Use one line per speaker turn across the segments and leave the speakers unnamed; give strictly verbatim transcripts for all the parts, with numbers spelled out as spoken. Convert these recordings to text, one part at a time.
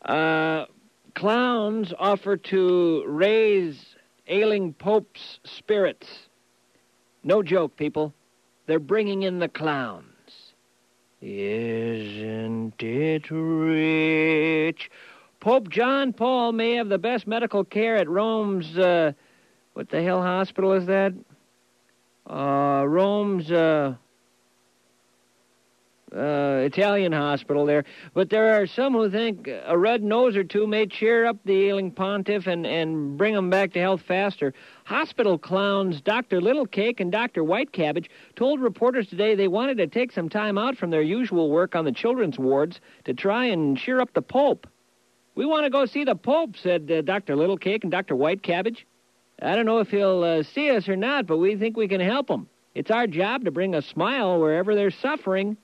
Uh, clowns offer to raise ailing Pope's spirits. No joke, people. They're bringing in the clowns. Isn't it rich? Pope John Paul may have the best medical care at Rome's, uh, what the hell hospital is that? Uh, Rome's, uh, uh, Italian hospital there. But there are some who think a red nose or two may cheer up the ailing pontiff and, and bring him back to health faster. Hospital clowns Doctor Littlecake and Doctor Whitecabbage told reporters today they wanted to take some time out from their usual work on the children's wards to try and cheer up the Pope. We want to go see the Pope, said uh, Doctor Littlecake and Doctor Whitecabbage. I don't know if he'll uh, see us or not, but we think we can help him. It's our job to bring a smile wherever there's suffering.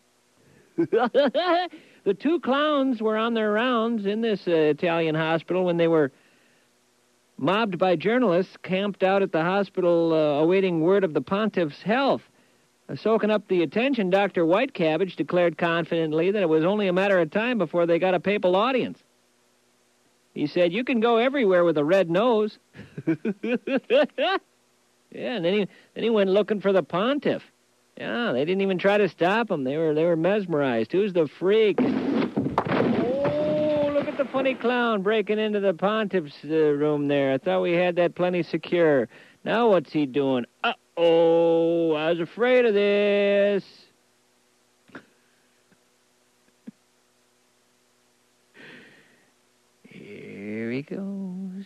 The two clowns were on their rounds in this uh, Italian hospital when they were mobbed by journalists camped out at the hospital uh, awaiting word of the pontiff's health. Uh, soaking up the attention, Doctor Whitecabbage declared confidently that it was only a matter of time before they got a papal audience. He said, you can go everywhere with a red nose. Yeah, and then he, then he went looking for the pontiff. Yeah, they didn't even try to stop him. They were they were mesmerized. Who's the freak? Oh, look at the funny clown breaking into the pontiff's uh, room there. I thought we had that plenty secure. Now what's he doing? Uh-oh, I was afraid of this. Here he goes.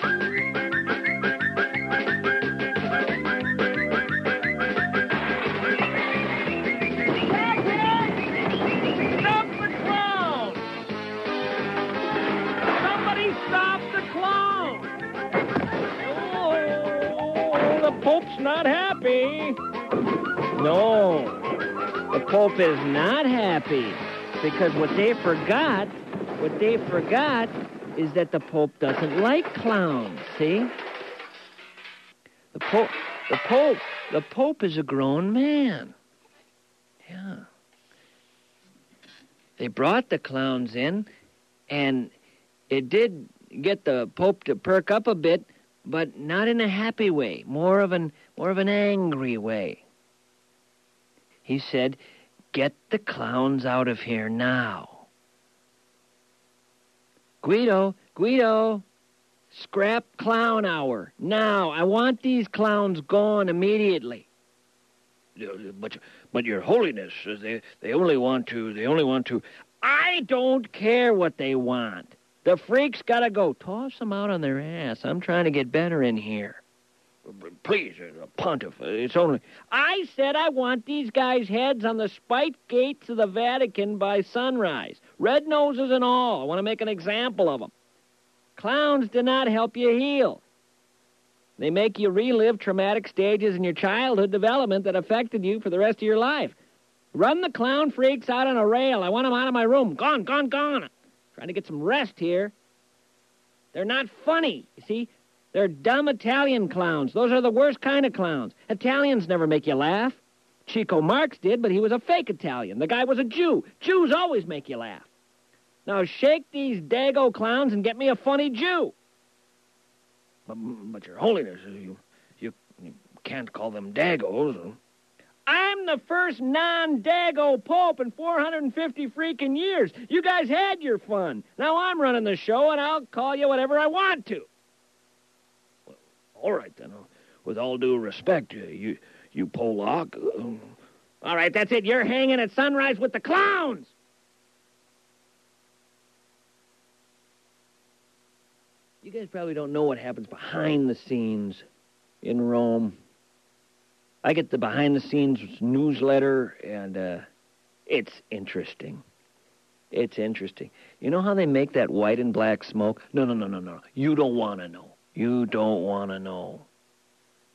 Pope's not happy. No, the Pope is not happy because what they forgot, what they forgot is that the Pope doesn't like clowns, see? The Pope, the Pope, the Pope is a grown man. Yeah. They brought the clowns in, and it did get the Pope to perk up a bit, but not in a happy way, more of an more of an angry way. He said, get the clowns out of here now. Guido, Guido, scrap clown hour, now. I want these clowns gone immediately. But, but Your Holiness, they, they only want to, they only want to... I don't care what they want. The freaks gotta go. Toss them out on their ass. I'm trying to get better in here. Please, uh, Pontiff, it's only... I said I want these guys' heads on the spiked gates of the Vatican by sunrise. Red noses and all. I want to make an example of them. Clowns do not help you heal. They make you relive traumatic stages in your childhood development that affected you for the rest of your life. Run the clown freaks out on a rail. I want them out of my room. Gone, gone, gone. Trying to get some rest here. They're not funny, you see? They're dumb Italian clowns. Those are the worst kind of clowns. Italians never make you laugh. Chico Marx did, but he was a fake Italian. The guy was a Jew. Jews always make you laugh. Now shake these Dago clowns and get me a funny Jew. But, but Your Holiness, you, you, you can't call them Dagos. I'm the first non-Dago Pope in four hundred fifty freaking years. You guys had your fun. Now I'm running the show, and I'll call you whatever I want to. Well, all right, then. Uh, with all due respect, uh, you, you Polak. Uh, all right, that's it. You're hanging at sunrise with the clowns. You guys probably don't know what happens behind the scenes in Rome. I get the behind-the-scenes newsletter, and uh, it's interesting. It's interesting. You know how they make that white and black smoke? No, no, no, no, no. You don't want to know. You don't want to know.